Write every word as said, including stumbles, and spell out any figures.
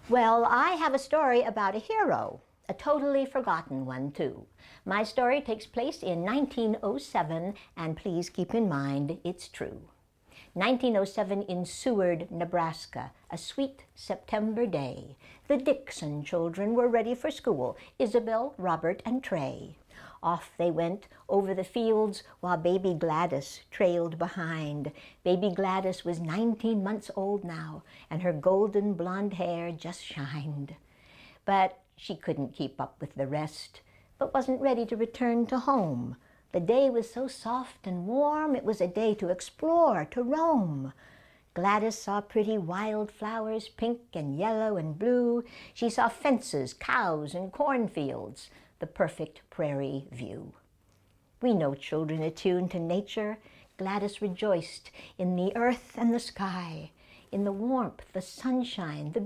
Well, I have a story about a hero, a totally forgotten one, too. My story takes place in nineteen oh seven, and please keep in mind it's true. nineteen oh seven in Seward, Nebraska, a sweet September day. The Dixon children were ready for school, Isabel, Robert, and Trey. Off they went over the fields while baby Gladys trailed behind. Baby Gladys was nineteen months old now, and her golden blonde hair just shined. But she couldn't keep up with the rest, but wasn't ready to return to home. The day was so soft and warm, it was a day to explore, to roam. Gladys saw pretty wild flowers, pink and yellow and blue. She saw fences, cows, and cornfields, the perfect prairie view. We know children attuned to nature. Gladys rejoiced in the earth and the sky, in the warmth, the sunshine, the